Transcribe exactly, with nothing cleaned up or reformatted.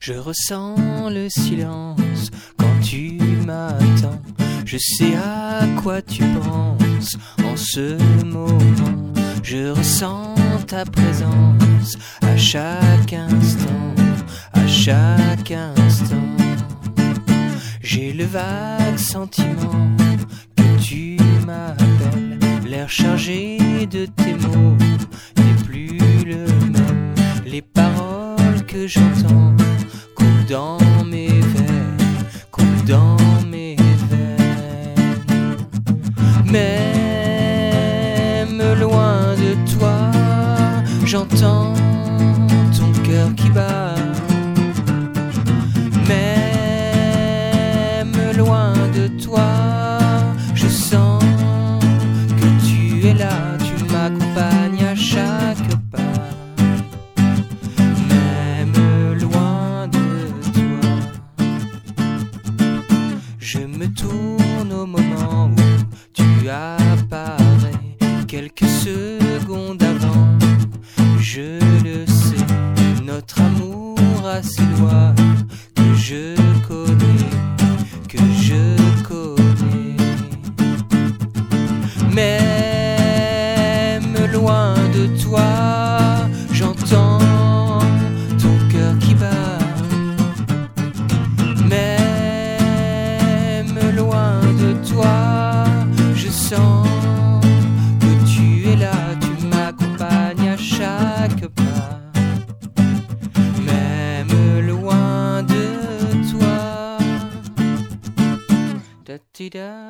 Je ressens le silence quand tu m'attends. Je sais à quoi tu penses en ce moment. Je ressens ta présence à chaque instant, à chaque instant. J'ai le vague sentiment que tu m'appelles. L'air chargé de tes mots n'est plus le même. Les paroles que j'entends coulent dans mes veines, coulent dans mes veines. Même loin de toi, j'entends ton cœur qui bat. Même loin de toi, je sens que tu es là, tu m'accompagnes à chaque pas. Même loin de toi, je me tourne au moment où tu apparais. Quelques secondes avant, je le sais, notre amour a ses lois que je connais, que je connais. Même loin de toi, j'entends ton cœur qui bat. Même loin de toi, je sens que tu es là, tu m'accompagnes à chaque pas. Même loin de toi. Da, di, da.